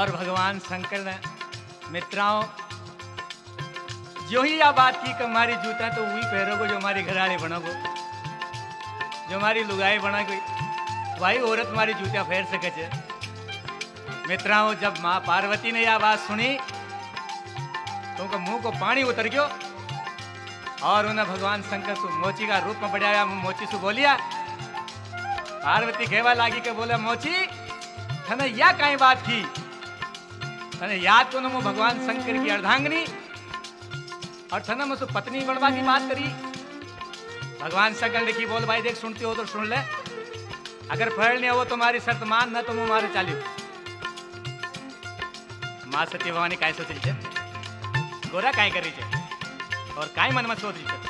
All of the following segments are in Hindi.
और भगवान शंकर ने मित्राओं जो ही यह बात की कि हमारी जूता तो वही पहनोगे जो हमारी घराड़ी बनोगो, जो हमारी लुगाई बनोगी वही औरत हमारी जूतिया फेर सके छे। मित्राओं जब माँ पार्वती ने यह बात सुनी तो उनका मुंह को पानी उतर गयो और उन्हें भगवान शंकर सु मोची का रूप में बढ़ाया। मोची सु बोलिया, पार्वती कहवा लागी के बोले मोची थने या कई बात की, थने याद को मु भगवान शंकर की अर्धांगिनी और थने मुझसे पत्नी बनवा की बात करी। भगवान शंकर ने की बोल भाई देख सुनते हो तो सुन ले, अगर फल नहीं हो तुम्हारी शर्त मान न तो मुँह मारे चालियो। माँ सती भवानी काय सोची छे, गोरा काय करी छे और काय मन में सोच रही छे।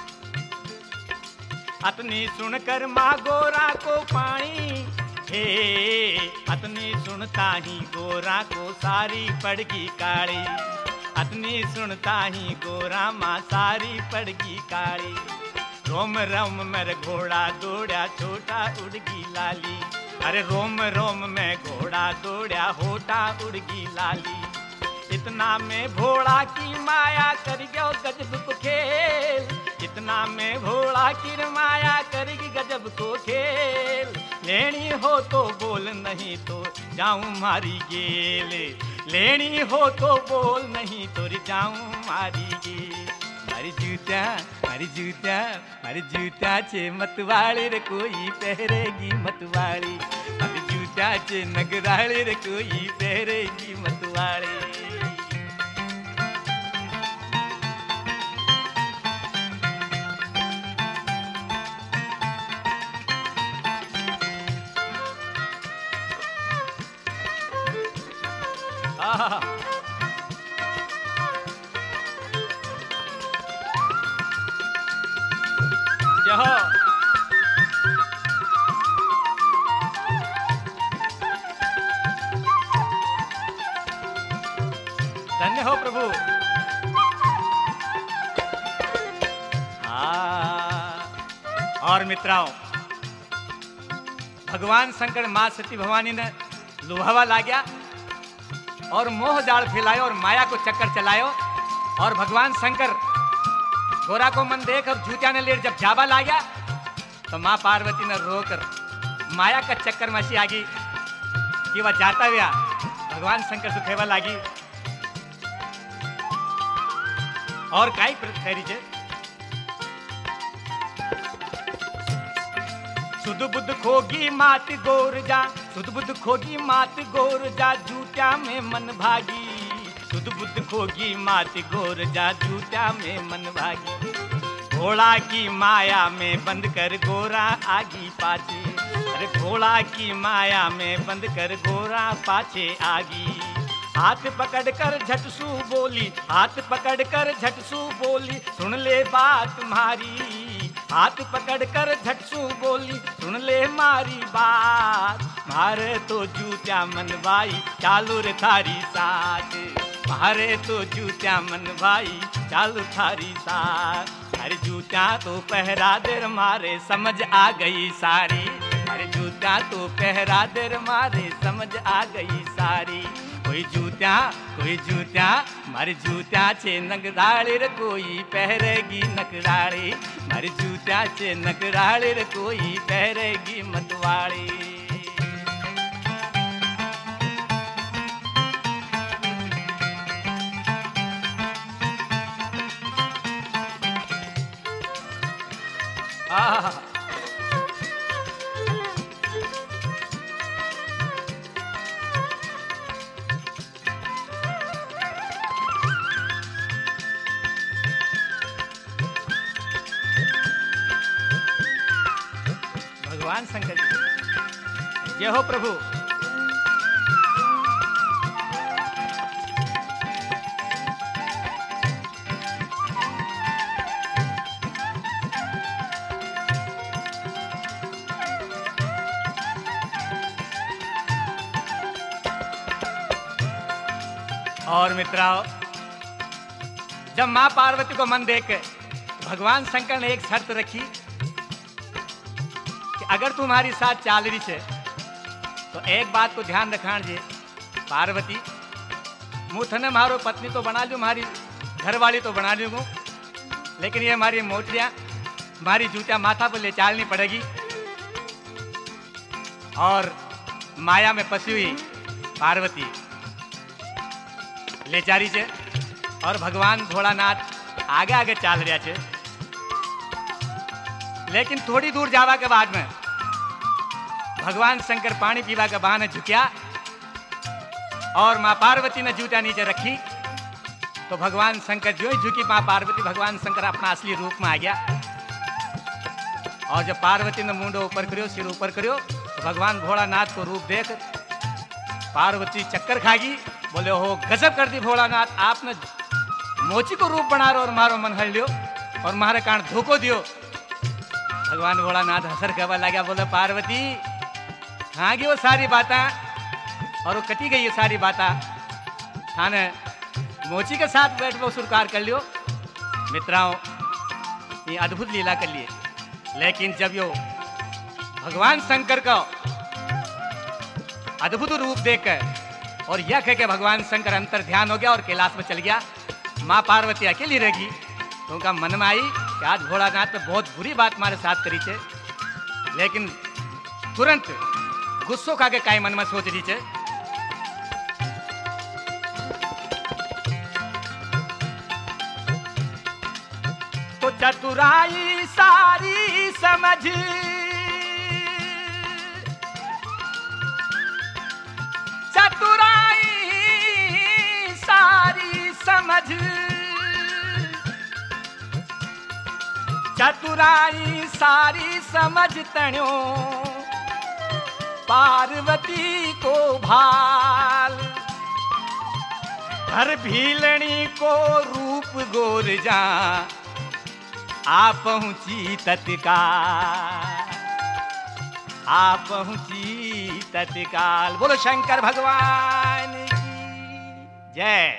अतनी सुनकर माँ गोरा को पानी, हे अतनी सुनता ही गोरा को सारी पड़गी काली, अतनी सुनता ही गोरा माँ सारी पड़गी काली। रोम रोम मेरे घोड़ा दौड़ा छोटा उड़गी लाली, अरे रोम रोम में घोड़ा दौड़ा होटा उड़गी लाली। इतना में भोला की माया कर गयो गजब को खेल, इतना में भोला की माया करेगी गजब को खेल। लेनी हो तो बोल नहीं तो जाऊं मारी गेल, लेनी हो तो बोल नहीं तो जाऊं मारी गेल। मारी जूता मारी जूता मारी जूता चे मतवाली रे कोई पहरेगी मतवाली, मारी जूता चे नगराली रे कोई पहरेगी मतवाली। धन्य हो प्रभु। और मित्राओं भगवान शंकर मां सती भवानी ने लुभावा लाग्या और मोह जाल फैलायो और माया को चक्कर चलायो। और भगवान शंकर गोरा को मन देख और जूतिया ने लेट जब जाबा लाग्या तो माँ पार्वती ने रोकर माया का चक्कर में ऐसी आगी कि वह जाता हुआ भगवान शंकर से खेवा लागी और काई करी छे। सुध बुद्ध खोगी मात गोर जा, सुध बुद्ध खोगी मात गोर जा जूत्या में मन भागी, सुध बुद्ध खोगी मात गोर जा जूत्या में मन भागी। घोड़ा की माया में बंद कर गोरा आगी पाछे, अरे घोड़ा की माया में बंद कर गोरा पाछे आगी। हाथ पकड़ कर झटसू बोली, हाथ पकड़ कर झटसू बोली सुन ले बात मारी, हाथ पकड़ कर झटसू बोली सुन ले मारी बात। मारे तो जूत्या मन भाई चालू रे थारी साथ, मारे तो जूत्या मन भाई चालू थारी साथ। अरे जूत्या तो पहरा देर मारे समझ आ गई सारी, अरे जूत्या तो पहरा देर मारे समझ आ गई सारी। कोई जूत्या मारी जूत्या छे नगराड़ी रे कोई पहरेगी नकराड़ी, मारी जूत्या छे नगराड़ी रे कोई पहरेगी मतवाड़ी। भगवान शंकर जी जय हो प्रभु। और मित्राओ जब मां पार्वती को मन देख भगवान शंकर ने एक शर्त रखी कि अगर तुम्हारी साथ चाल रही है तो एक बात को ध्यान रखना जी पार्वती, मुथने मारो पत्नी तो बना लूं, हमारी घरवाली तो बना लूंगा, लेकिन ये हमारी मोतियां, हमारी जूतियां माथा पर ले चालनी पड़ेगी। और माया में फंसी हुई पार्वती ले जा रही है और भगवान भोलानाथ आगे आगे चाल रहा है। लेकिन थोड़ी दूर जावा के बाद में भगवान शंकर पानी पीवा के बहाने झुकिया और माँ पार्वती ने जूता नीचे रखी। तो भगवान शंकर जो ही झुकी माँ पार्वती, भगवान शंकर अपना असली रूप में आ गया। और जब पार्वती ने मुंडो ऊपर करियो, सिर ऊपर करियो, तो भगवान भोलानाथ को रूप देख पार्वती चक्कर खागी। बोले हो गजब कर दी भोलानाथ, आपने मोची को रूप बना रहे और मारो मन हल लियो और मारे कान धोखो दियो। भगवान भोलानाथ हंसर कहवा लगा, बोले पार्वती हाँ गई वो सारी बातें और वो कटी गई ये सारी बातें, थाने मोची के साथ बैठ वो स्वीकार कर लियो। मित्राओं ये अद्भुत लीला कर लिए। लेकिन जब यो भगवान शंकर का अद्भुत रूप देखकर और यह कह के भगवान शंकर अंतर ध्यान हो गया और कैलाश में चल गया, माँ पार्वती अकेली रहेगी। तो उनका मन में आई कि आज भोलानाथ ने बहुत बुरी बात हमारे साथ करी छे। लेकिन तुरंत गुस्सो खा के काई मन में सोच रही छे। तो चतुराई सारी समझ, चतुराई सारी समझ, चतुराई सारी समझ तण्यो पार्वती को भाल। हर भीलनी को रूप गोर जा आ पहुंची तत्काल, आ पहुंची तत्काल। बोलो शंकर भगवान की जय।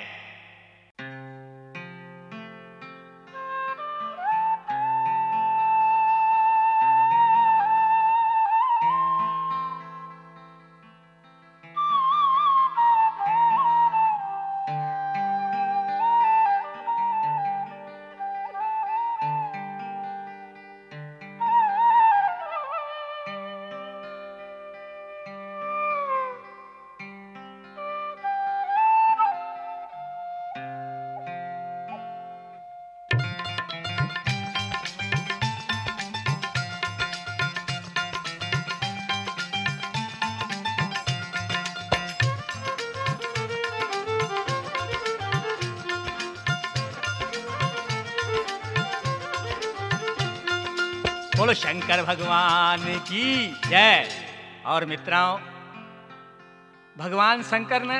बोलो शंकर भगवान की जय। और मित्रों भगवान शंकर ने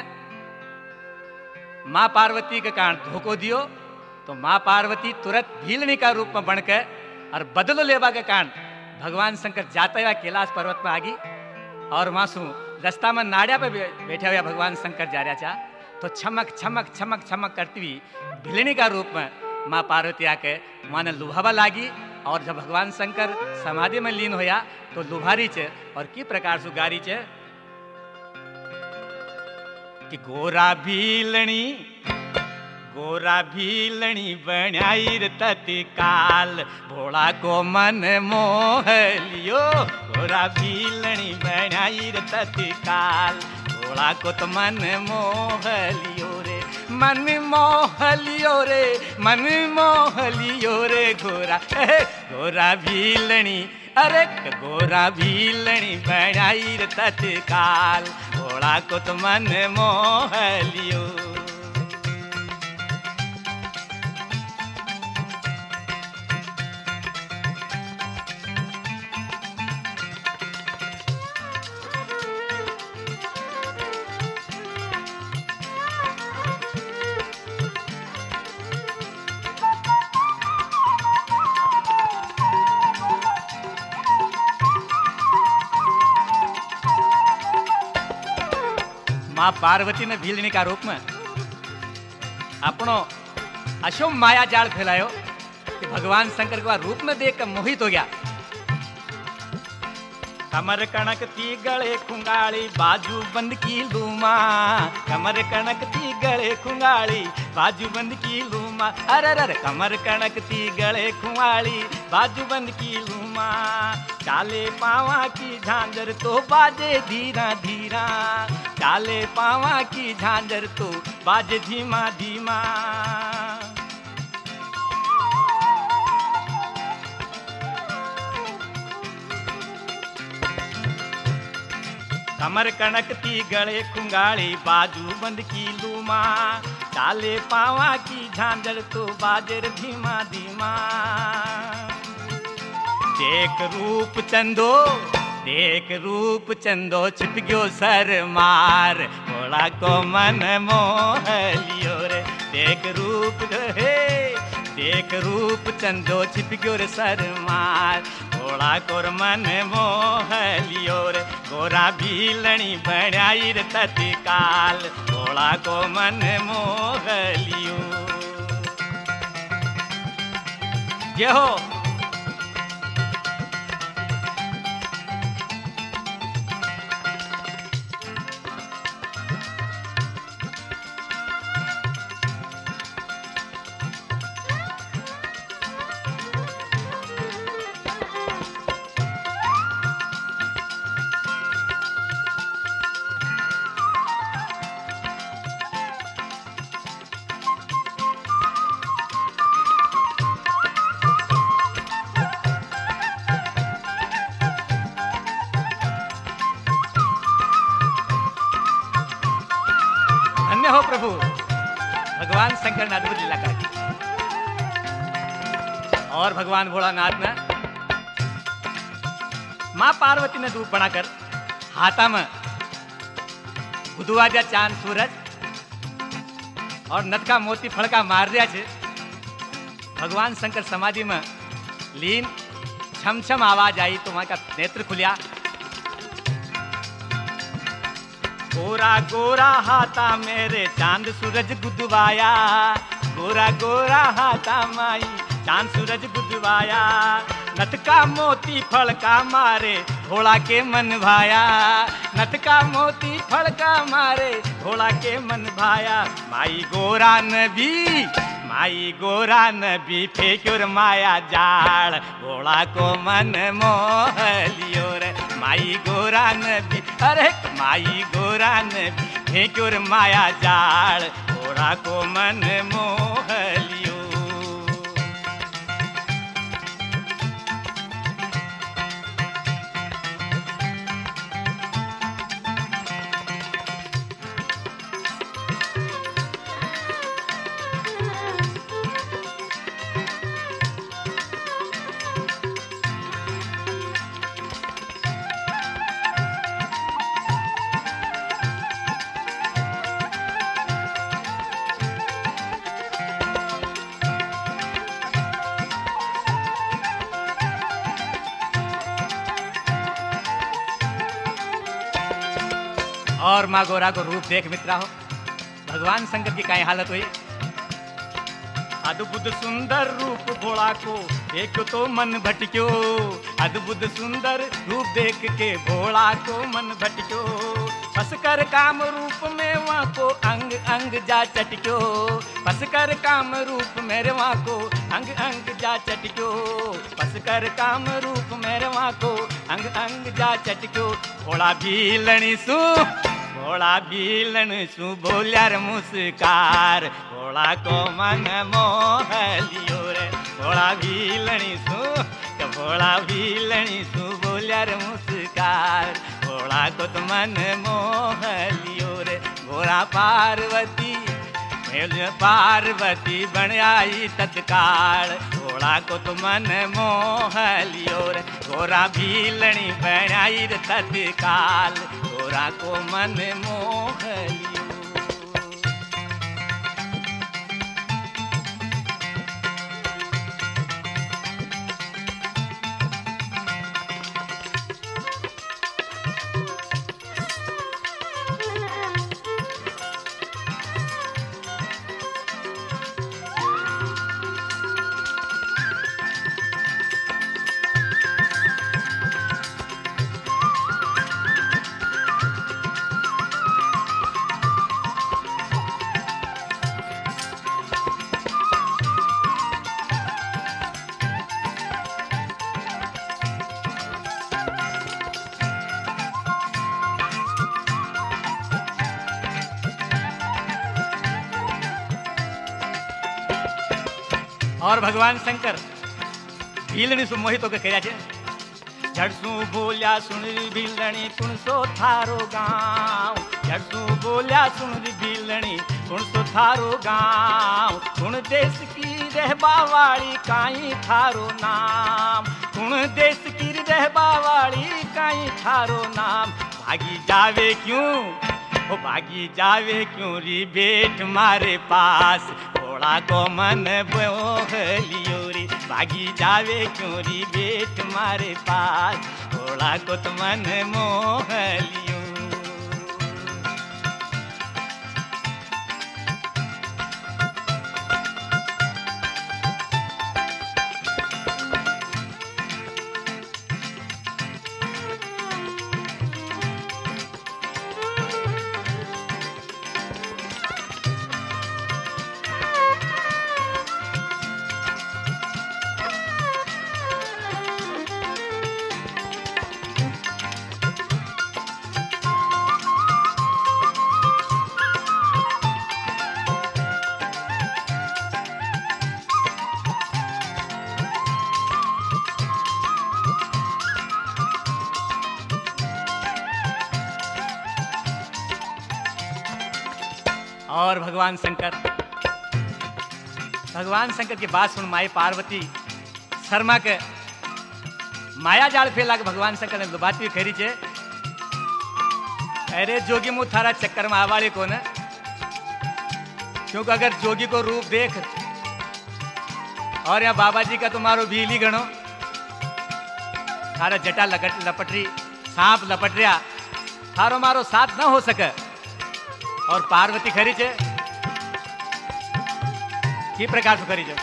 माँ पार्वती के कारण धोखो दियो। तो माँ पार्वती तुरंत भीलनी का रूप में बनकर और बदलो लेवा के कारण भगवान शंकर जाते हुए कैलाश पर्वत में आ गई। और मासू रास्ता में नाड़िया पे बैठे हुए भगवान शंकर जा रहा था। तो छमक छमक छमक छमक करती हुई भीलनी का रूप में माँ पार्वती आके माँ ने लुभावा लागी। और जब भगवान शंकर समाधि में लीन होया तो लुभारी छे और की प्रकार से गारी छे कि गोरा भीलनी बनाई तत्काल भोला को मन मोह लियो। गोरा भीलनी बनाई तत्काल भोला को तो मन मोह लियो रे, मन मोह लियो रे, मन मोह लियो रे गोरा गोरा भीलनी। अरे गोरा भीलनी बनाई तत्काल भोला को तो मन मोह लियो। माँ पार्वती ने भीलनी का रूप में अपनो अशुभ माया जाल फैलायो कि भगवान शंकर को रूप में देखकर मोहित हो गया। कमर कणक थी गले खुंगाड़ी बाजू बंद की लूमा, कमर कणक थी गले खुंगाड़ी बाजू बंद की लूमा, अरे कमर कणक थी गले खुंगाड़ी बाजू बंद की लूमा। चाले पावा की झांझर तो बाजे धीरा धीरा, चाले पावा की झांझर तो बाजे धीमा धीमा। कमर कणक थी गले खुंगाड़ी बाजू बंद की लूमा, चाले पावा की झांझर तो बाजर धीमा धीमा। देख रूप चंदो, देख रूप चंदो छिप गयो सर मार, भोला को मन मोह लियो रे। देख रूप हे, देख रूप चंदो छिप गयो रे सर मार, भोला कोर मन मोह लियो रे। गोरा भीलणी बनाई रे तत्काल, भोला को मन मोह लियो। ये हो हो प्रभु, भगवान शंकर ने अद्भुत लीला कर। और भगवान भोलानाथ ने मां पार्वती ने धूप बनाकर हाथा में गुदुआजा चांद सूरज और नटका मोती फड़का मार दिया छे। भगवान शंकर समाधि में लीन, छम छम आवाज आई तो वहां का नेत्र खुलिया। गोरा गोरा हाथा मेरे चांद सूरज गुदवाया, गोरा गोरा हाथा माई चांद सूरज गुदवाया। नटका मोती फड़का मारे भोला के मन भाया, नटका मोती फड़का मारे भोला के मन भाया। माई गोरा नबी, माई गोरा नबी फेंक्योर माया जाल, भोला को मन मोह लियो रे। माई गोरा नबी, अरे माई गोरा नबी फेंक्योर माया जाल, भोला को मन मोह लियो। और माँ गोरा को रूप देख मित्रा हो, भगवान शंकर की काय हालत हुई। अद्भुत सुंदर रूप भोला को देखो तो मन भटक्यो, अद्भुत सुंदर रूप देख के भोला को मन भटक्यो। फसकर काम रूप में वहाँ को अंग अंग जा चटक्यो, फसकर काम रूप मेरे वहाँ को अंग अंग जा चटक्यो, फसकर काम रूप मेरे वहाँ को अंग अंग जा चटक्यो। भोला भीलणी सु, भोला भीलन सु बोल्यार मुस्कार, भोला को मन मोह लियो रे। भोला भीलणी सु, भोला भीलणी सु बोल्यार मुस्कार, भोला को तो मन मोह लियो रे। गोरा पार्वती, पार्वती बन आई तत्काल, भोला को तो मन मोह लियो रे। गोरा भीलणी बन आई तत्काल, गोरा को मन मोह लियो। और भगवान शंकर भीलणी से मोहित होकर कह झड़सू बोलिया सुन री भीलणी कुण सो थारो गाँव। झड़सू बोलिया सुन री भीलणी कुण सो थारो गाँव। कुण देश की रहबा वाली काई थारो नाम। कुण देश की रहबा वाली काई थारो नाम। भागी जावे क्यों ओ भागी जावे क्यों री बेट मारे पास। थोड़ा को मन बोलियो रे भागी जावे क्यों री बेट मारे पास। थोड़ा को तो मन मोह लियो। और भगवान शंकर की बात सुन माई पार्वती शर्मा के माया जाल फैला के भगवान शंकर ने बात भी करी छे। अरे जोगी मुँह थारा चक्कर में आवाड़ी को न, क्योंकि अगर जोगी को रूप देख और यहाँ बाबा जी का तुम्हारो भीली गणो थारा जटा लपटरी सांप लपट रहा थारो मारो साथ न हो सके। और पार्वती खरी छे की प्रकार से खरी छे।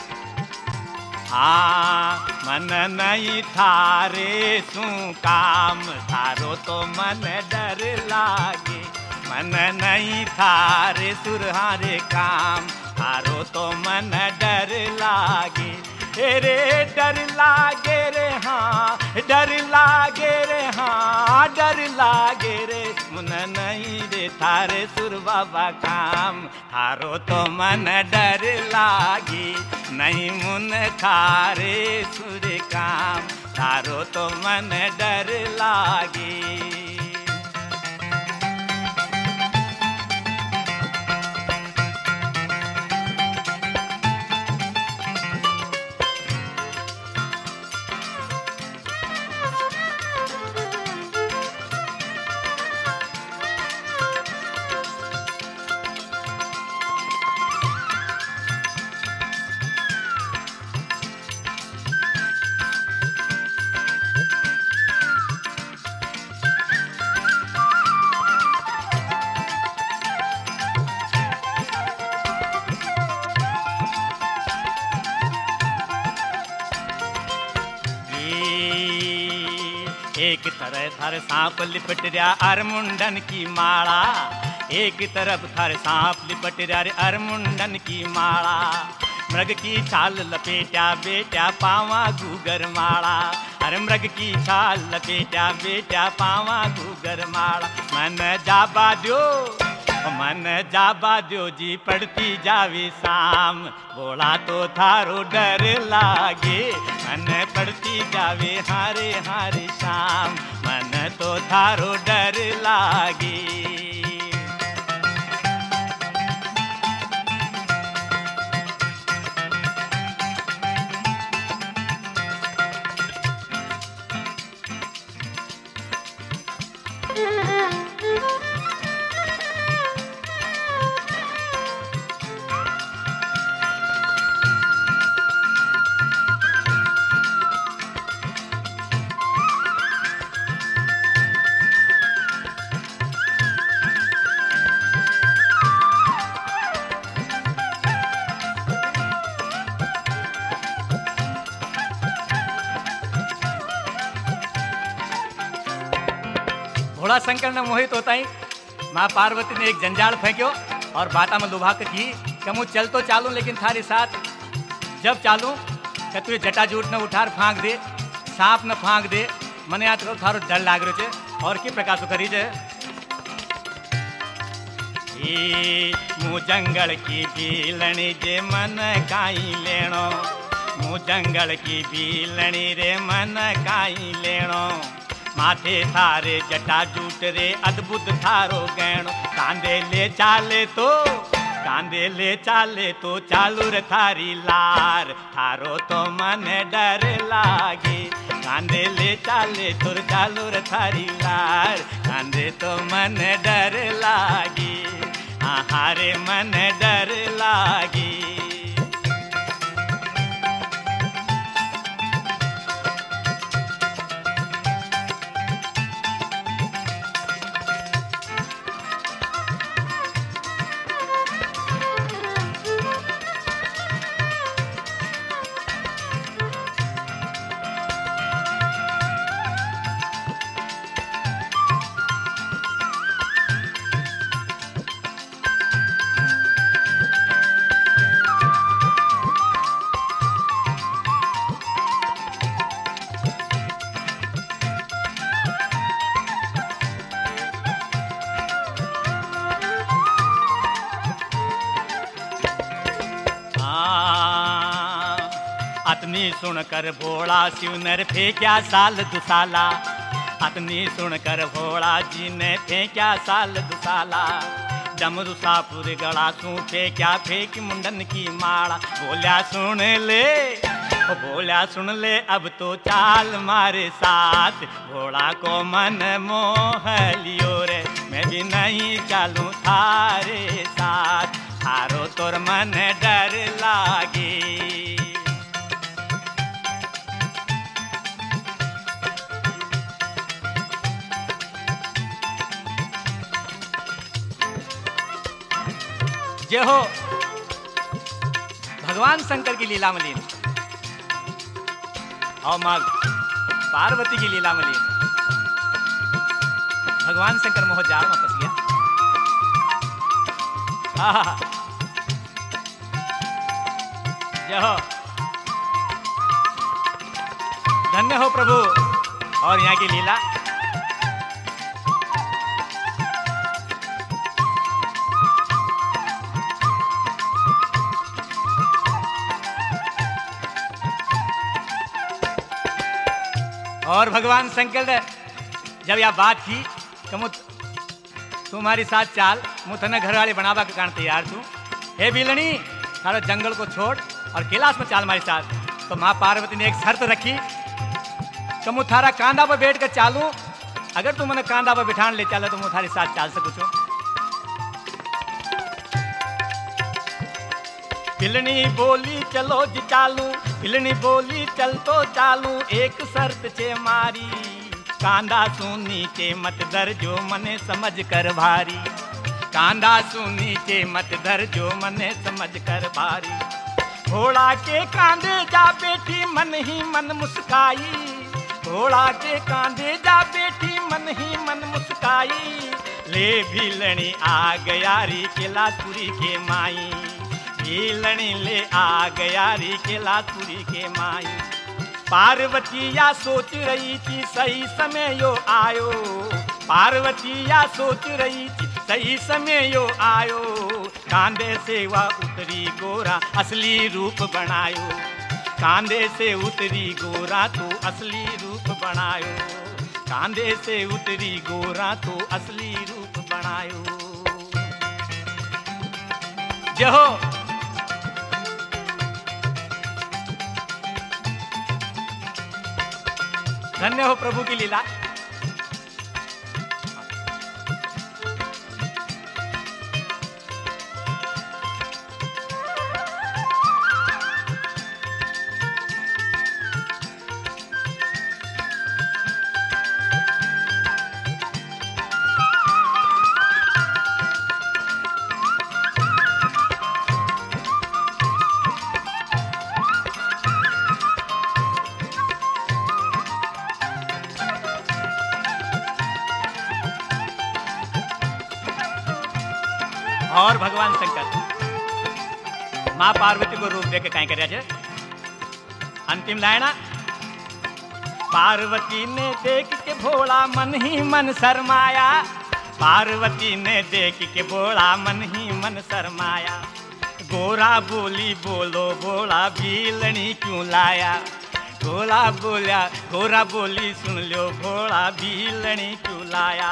हाँ मन नहीं थारे सू काम थारो तो मन डर लागे। मन नहीं थारे सुरहारे काम थारो तो मन डर लागे। रे डर लागे रे हाँ डर लागे रे हाँ डर लागे रे। मन नहीं रे थारे सुर बाबा काम थारो तो मन डर लागे। नहीं मुन थारे सुर काम थारो तो मन डर लागे। एक तरफ थारे सांप लिपट रहा अरमुंडन की माला। एक तरफ थारे सांप लिपट रहा अरमुंडन की माला। मृग की छाल लपेटा बेटा पावा गुगर माला। अरे मृग की छाल लपेटा बेटा पावा गुगर माला। मन जाबा दो मन जाबा दो जी पड़ती जावे शाम। बोला तो थारो डर लागे मन पड़ती जावे हारे हारे शाम। मन तो थारो डर लागे। भोला शंकर ने मोहित होता ही माँ पार्वती ने एक जंजाल फेंक्यो और बाता में लुभा के की कि मैं चल तो चालू लेकिन थारी साथ जब चालू कि तुझे जटा जूट न उठार फांक दे सांप न फांक दे मने याद करो थारो डर लाग रहे छे। और की प्रकार से करी छे मुँह जंगल की भीलणी जे मन काई लेनो। मुँह जंगल की भीलणी रे मन काई लेणो माथे थारे जटा जूट रे अद्भुत थारो गहणो कांदे ले चाले तो चालू रे थारी लार थारो तो मन डर लागे कांदे ले चाले तो चालू रे थारी लार कांदे तो मन डर लागे हारे मन डर लागे। अतनी सुनकर भोला शिव ने फेंक्या साल दुसाला अतनी सुनकर भोला जी ने फेंक्या साल दुसाला डमरू सापुर गड़ा सू फेंक्या फेंक मुंडन की माला बोल्या सुन ले अब तो चाल मारे साथ भोला को मन मोह लियो रे मैं भी नहीं चालूं थारे साथ थारो तोर मन डर लागे। जय हो भगवान शंकर की लीला मलीन और माँ पार्वती की लीला मलीन। भगवान शंकर मोह जाल में फंस गया। जय हो धन्य हो प्रभु। और यहाँ की लीला और भगवान शंकर जब यह बात की कि तुम्हारी साथ चाल मुथने घर वाले बनावा के कारण तैयार तू हे बिलनी सारा जंगल को छोड़ और कैलाश में चाल हमारे साथ। तो माँ पार्वती ने एक शर्त रखी कि मैं थारा कांधा पर बैठ कर चालूं अगर तू मैंने कांधा पर बिठान ले चला तो मैं थारे साथ चाल सकूँ। बिलनी बोली चलो जी चालू बिलनी बोली चल तो चालू एक शर्त छे मारी कांधा सुनी के मत दर जो मने समझ कर भारी कांधा सुनी के मत दर जो मने समझ कर भारी। घोड़ा के कांधे जा बैठी मन ही मन मुस्काई घोड़ा के कांधे जा बैठी मन ही मन मुस्काई ले भीलनी आ गयारी कैलाशपुरी के माई भीलनी ले आ गयारी कैलाशपुरी के माई। पार्वतिया सोच रही थी सही समय यो आयो पार्वतिया सोच रही थी सही समय यो आयो कांधे से वह उतरी गोरा असली रूप बनायो कांधे से उतरी गोरा तो असली रूप बनायो कांधे से उतरी गोरा तो असली रूप बनायो। जय हो धन्य हो प्रभु की लीला। और भगवान शंकर माँ पार्वती को रूप देके कहीं कर अंतिम लाइना पार्वती ने देख के भोला मन ही मन शर्माया पार्वती ने देख के भोला मन ही मन शर्माया गोरा बोली बोलो भोला भीलनी क्यों लाया। गोरा बोली सुन लो भोला भीलनी क्यों लाया।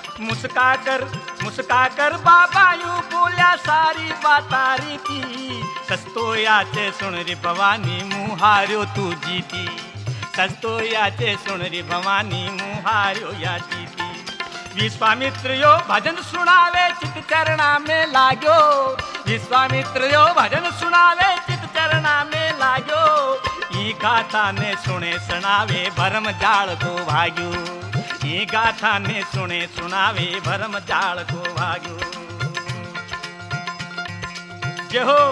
मुस्का कर बाबा यूं बोलिया सारी बातारी की। सस्तो याचे सुन रे भवानी मुहार्यो तू जीती। सस्तो याचे सुन रे भवानी मुहार्यो या जीती। विश्वामित्र यो भजन सुनावे चित चरणा में लाग्यो। विश्वामित्र यो भजन सुनावे चित चरणा में लाग्यो। ई गाथा ने सुने सुनावे भरम जाल को भाग्यो। ई गाथा ने सुने सुनावे भरम जाल को भाग्यो। जय हो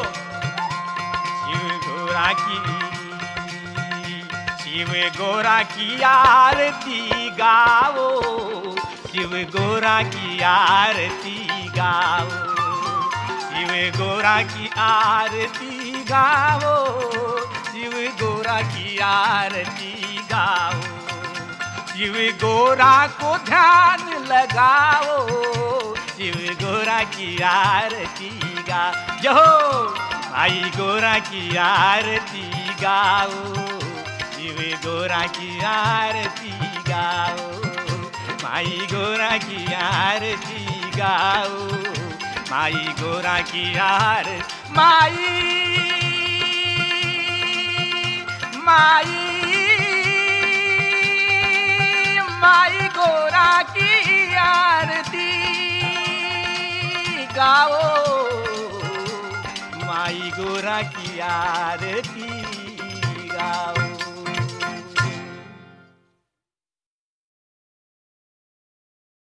शिव गोरा की आरती गाओ। शिव गोरा की आरती गाओ। शिव गोरा की आरती गाओ। शिव गोरा की आरती गाओ। शिव गोरा को ध्यान लगाओ। शिव गोरा की आरती गाओ। जो भाई गोरा की आरती गाओ। शिव गोरा की आरती गाओ। माई गोरा की आरती गाओ। माई गोरा की आरती। माई गोरा की आरती गाओ। माई गोरा की आरती गाओ।